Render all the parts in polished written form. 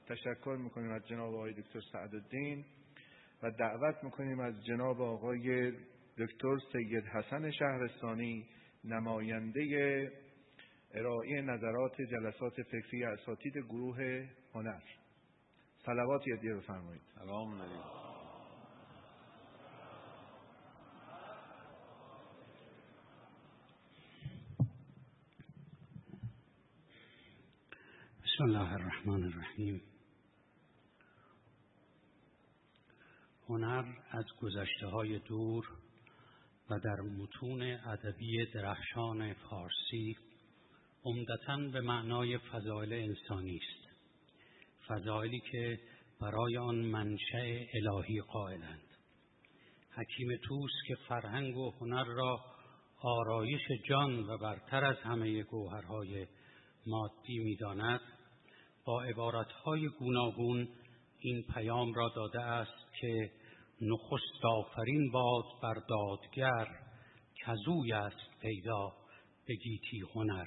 تشکر میکنیم از جناب آقای دکتر سعدالدین و دعوت میکنیم از جناب آقای دکتر سید حسن شهرستانی نماینده ارائه نظرات جلسات فکری اساتید گروه هنر. صلوات یادیه بفرمایید. سلام علیکم. بسم الله الرحمن الرحیم. هنر از گذشته‌های دور و در متون ادبی درخشان فارسی عمدتاً به معنای فضائل انسانی است، فضائلی که برای آن منشأ الهی قائلند. حکیم طوس که فرهنگ و هنر را آرایش جان و برتر از همه گوهرهای مادی می‌داند، با عبارتهای گوناگون این پیام را داده است که نخست آفرین باد بر دادگر، کزوی است پیدا به گیتی هنر.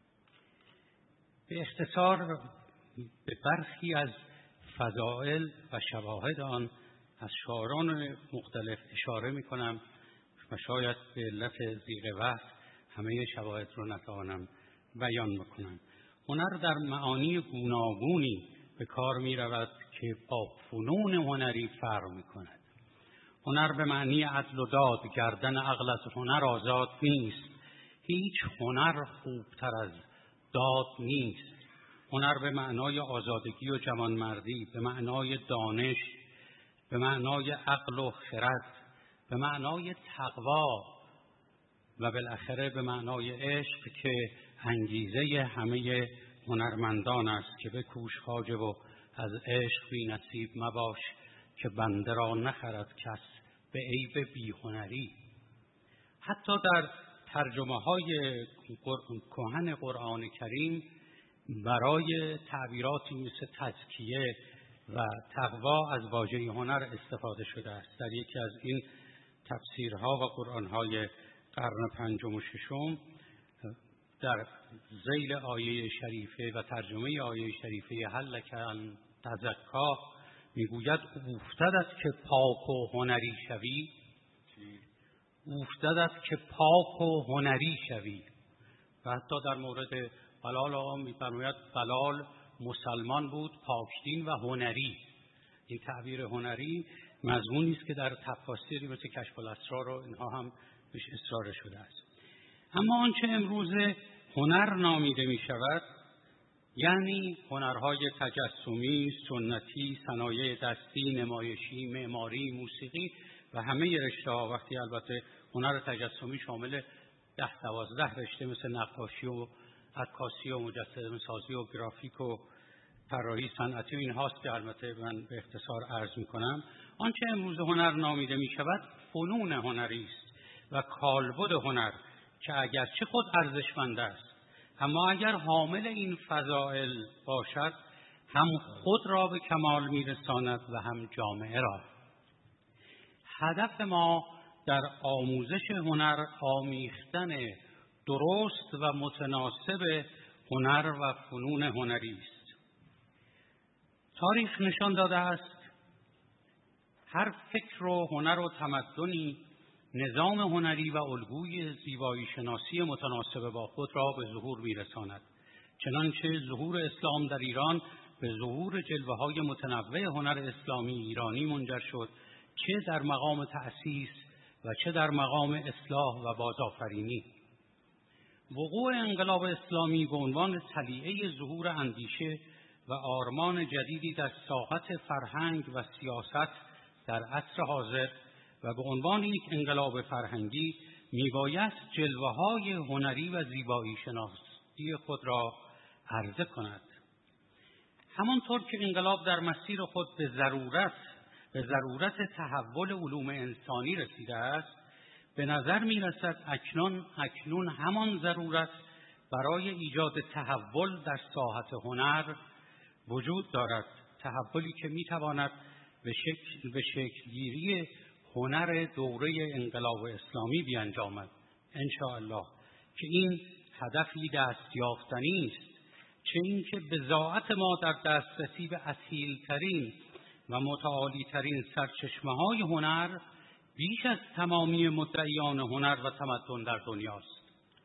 به اختصار به برخی از فضائل و شواهد آن از شاعران مختلف اشاره می کنم و شاید به علت ضیق وقت همه شواهد رو نتوانم بیان بکنم. هنر در معانی گوناگونی به کار می رود که با فنون هنری فرق می کند. هنر به معنی عدل و داد، گردن عقل از هنر آزاد نیست. هیچ هنر خوبتر از داد نیست. هنر به معنای آزادگی و جوانمردی، به معنای دانش، به معنای عقل و خرد، به معنای تقوا و بالاخره به معنای عشق که انگیزه همه هنرمندان است که بکوش خواجه و از عشق بی نصیب مباش، که بنده را نخرد کس به عیب بی هنری. حتی در ترجمه های کهن قرآن کریم برای تعبیراتی مثل تزکیه و تقوا از واژه هنر استفاده شده است. در یکی از این تفسیرها و قرآنهای قرن پنجم و ششم در ذیل آیه شریفه و ترجمه آیه شریفه هل لک ان تزکا میگوید افتدت که پاک و هنری شوی، افتدت که پاک و هنری شوی. و حتی در مورد بلال آقا میفرماید بلال مسلمان بود، پاکدین و هنری. این تعبیر هنری مضمونی است که در تفاسیری مثل کشف الاسرار و اینها هم بهش اصرار شده است. اما آنچه امروز هنر نامیده می شود، یعنی هنرهای تجسمی، سنتی، صنایع دستی، نمایشی، معماری، موسیقی و همه رشته‌ها، وقتی البته هنر تجسمی شامل 10-12 رشته مثل نقاشی و عکاسی و مجسمه سازی و گرافیک و طراحی صنعتی و اینهاست که البته من به اختصار عرض می‌کنم. آنچه امروز هنر نامیده می شود فنون هنری است و کالبد هنر که اگرچه خود ارزشمند است، اما اگر حامل این فضائل باشد هم خود را به کمال میرساند و هم جامعه را. هدف ما در آموزش هنر آمیختن درست و متناسب هنر و فنون هنری است. تاریخ نشان داده است هر فکر و هنر و تمدنی نظام هنری و الگوی زیبایی شناسی متناسب با خود را به ظهور می‌رساند. چنانچه ظهور اسلام در ایران به ظهور جلوه‌های متنوع هنر اسلامی ایرانی منجر شد، چه در مقام تأسیس و چه در مقام اصلاح و بازآفرینی. وقوع انقلاب اسلامی به عنوان طلیعه ظهور اندیشه و آرمان جدیدی در ساحت فرهنگ و سیاست در عصر حاضر و به عنوان یک انقلاب فرهنگی میبایست جلوه‌های هنری و زیبایی شناسی خود را عرضه کند. همانطور که انقلاب در مسیر خود به ضرورت تحول علوم انسانی رسیده است، به نظر میرسد اکنون همان ضرورت برای ایجاد تحول در ساحت هنر وجود دارد. تحولی که میتواند به شکلگیری هنر دوره انقلاب اسلامی بیانجامد. انشاءالله که این هدفی دستیافتنی است، چه اینکه بضاعت ما در دسترسی به اصیل‌ترین و متعالی‌ترین سرچشمه‌های هنر بیش از تمامی مدعیان هنر و تمدن در دنیاست.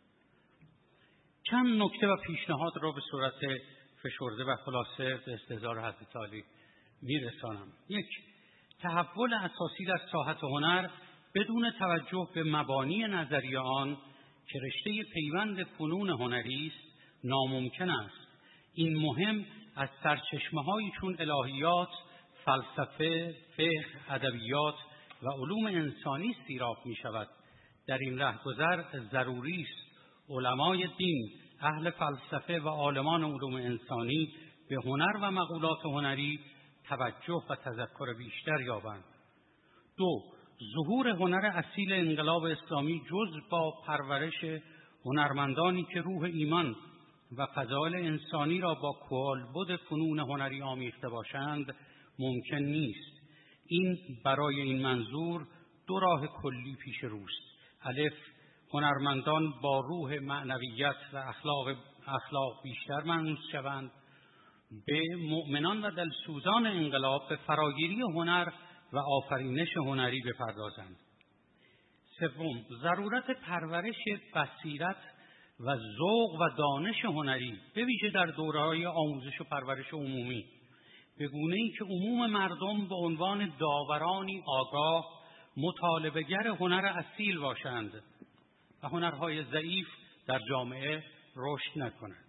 چند نکته و پیشنهاد را به صورت فشرده و خلاصه به استحضار حضرت عالی میرسانم. 1. تحول اساسی در ساحت هنر بدون توجه به مبانی نظری آن که رشته پیوند فنون هنری است ناممکن است. این مهم از سرچشمه‌هایی چون الهیات، فلسفه، فقه، ادبیات و علوم انسانی سیراب می شود. در این رهگذر ضروری است علمای دین، اهل فلسفه و عالمان علوم انسانی به هنر و مقولات هنری توجه و تذکر بیشتر یابند. 2. ظهور هنر اصیل انقلاب اسلامی جز با پرورش هنرمندانی که روح ایمان و فضائل انسانی را با کالبد فنون هنری آمیخته باشند ممکن نیست. برای این منظور 2 راه کلی پیش روست. الف، هنرمندان با روح معنویت و اخلاق بیشتر مانوس شوند. به مؤمنان و دلسوزان انقلاب به فراگیری هنر و آفرینش هنری بپردازند. 3. ضرورت پرورش بصیرت و ذوق و دانش هنری به ویژه در دوره‌های آموزش و پرورش عمومی، به گونه‌ای که عموم مردم به عنوان داورانی آگاه مطالبه‌گر هنر اصیل باشند و هنرهای ضعیف در جامعه رشد نکنند.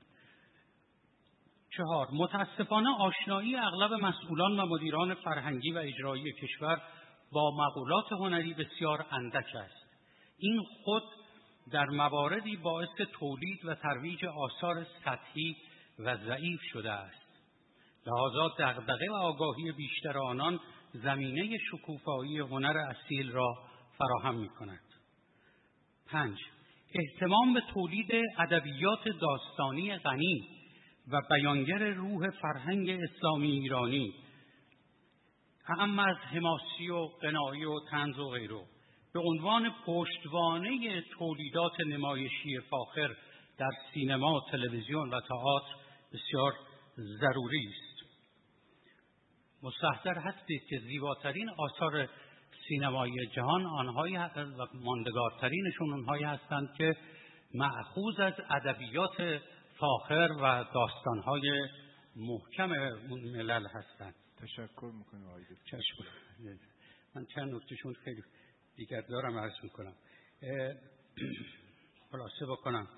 4. متاسفانه آشنایی اغلب مسئولان و مدیران فرهنگی و اجرایی کشور با مقولات هنری بسیار اندک است. این خود در مواردی باعث تولید و ترویج آثار سطحی و ضعیف شده است. لذا دغدغه و آگاهی بیشتر آنان زمینه شکوفایی هنر اصیل را فراهم می‌کند. 5. اهتمام به تولید ادبیات داستانی غنی و بیانگر روح فرهنگ اسلامی ایرانی، اعم از حماسی و غنایی و طنز و غیره، به عنوان پشتوانه تولیدات نمایشی فاخر در سینما، تلویزیون و تئاتر بسیار ضروری است. مستحضر هستید که زیباترین آثار سینمایی جهان آنهایی و ماندگارترینشون اونهایی هستند که مأخوذ از ادبیات فاخر و داستانهای محکم ملل هستند. تشکر میکنم آقای دکتر. من چند نکتهشون خیلی دیگر دارم عرض میکنم. خلاصه بکنم.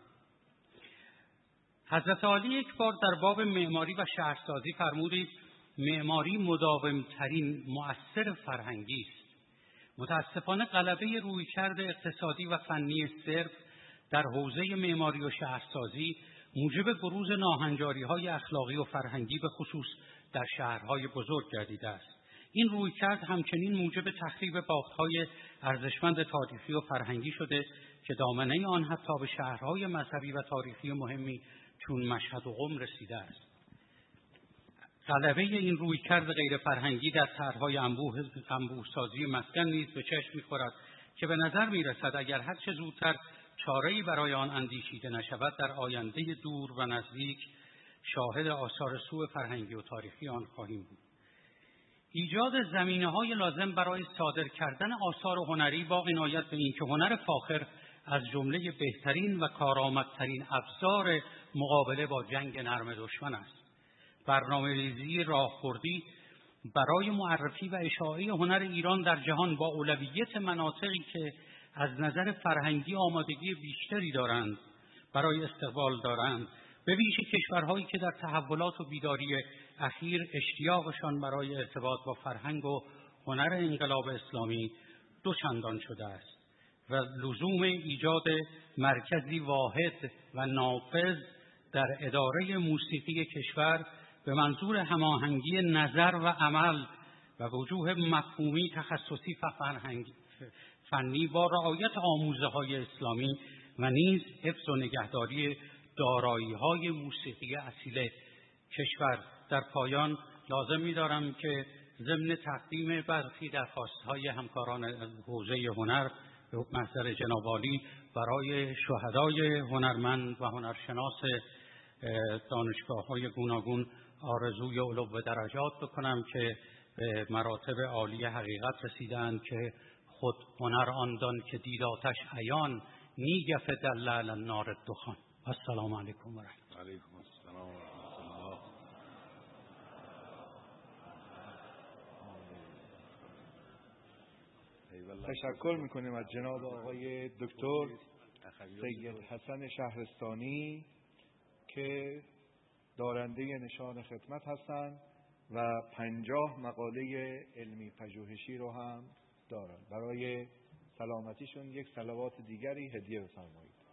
حضرت عالی یک بار در باب معماری و شهرسازی فرمودید معماری مداومترین مؤثر فرهنگی است. متاسفانه غلبه رویکرد اقتصادی و فنی صرف در حوزه معماری و شهرسازی موجب بروز ناهنجاری‌های اخلاقی و فرهنگی به خصوص در شهرهای بزرگ گردیده است. این رویکرد همچنین موجب تخریب بافت‌های ارزشمند تاریخی و فرهنگی شده که دامنه آن حتی به شهرهای مذهبی و تاریخی مهمی چون مشهد و قم رسیده است. غلبه این رویکرد غیر فرهنگی در طرح‌های انبوه‌سازی مسکن نیز به چشم می‌خورد که به نظر می‌رسد اگر هر چه زودتر چاره‌ای برای آن اندیشیده نشود در آینده دور و نزدیک شاهد آثار سوء فرهنگی و تاریخی آن خواهیم بود. ایجاد زمینه‌های لازم برای صادر کردن آثار هنری با عنایت به اینکه هنر فاخر از جمله بهترین و کارآمدترین ابزار مقابله با جنگ نرم دشمن است. برنامه‌ریزی راهبردی برای معرفی و اشاعه هنر ایران در جهان با اولویت مناطقی که از نظر فرهنگی آمادگی بیشتری دارند برای استقبال دارند، به ویژه کشورهایی که در تحولات و بیداری اخیر اشتیاقشان برای ارتباط با فرهنگ و هنر انقلاب اسلامی دوچندان شده است و لزوم ایجاد مرکزی واحد و نافذ در اداره موسیقی کشور به منظور هماهنگی نظر و عمل و وجوه مفهومی تخصصی فنی با رعایت آموزه‌های اسلامی و نیز حفظ و نگهداری دارایی‌های موسیقی اصیل کشور. در پایان لازم می‌دارم که ضمن تقدیم برخی درخواست‌های همکاران حوزه هنر به محضر جناب عالی برای شهدای هنرمند و هنرشناس دانشگاه‌های گوناگون آرزوی علو درجات بکنم که به مراتب عالی حقیقت رسیدند که خود هنر آندان که دید آتش عیان نیگف دل علی النار الدخان. السلام علیکم و رحمت الله. علیکم السلام و رحمت الله. تشکر میکنیم از جناب آقای دکتر سید حسن شهرستانی که دارنده نشان خدمت هستند و 50 مقاله علمی پژوهشی رو هم دارند. برای سلامتیشون یک صلوات دیگری هدیه بفرمایید.